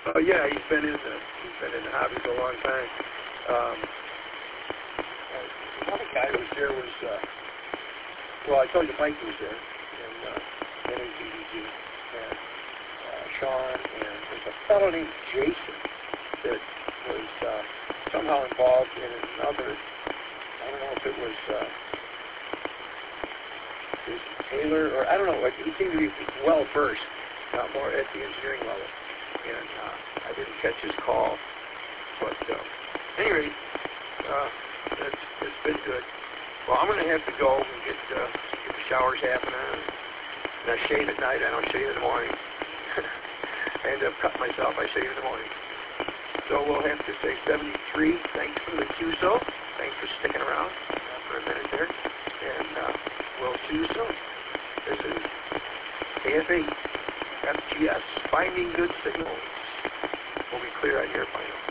Yeah, he's been in the hobby for a long time. Another guy who was there was, well, I told you Mike was there, and NADDG, and Sean, and there's a fellow named Jason that was somehow involved in another, I don't know if it was Jason Taylor, or I don't know, like, he seemed to be well versed, more at the engineering level, and I didn't catch his call, but anyway, it's been good. Well, I'm going to have to go and get the showers happening, and I shave at night. I don't shave in the morning. I end up cutting myself. I shave in the morning. So we'll have to say 73. Thanks for the QSO. Thanks for sticking around for a minute there. And we'll see you soon. This is KFA FGS, Finding Good Signals. We'll be clear out here finally.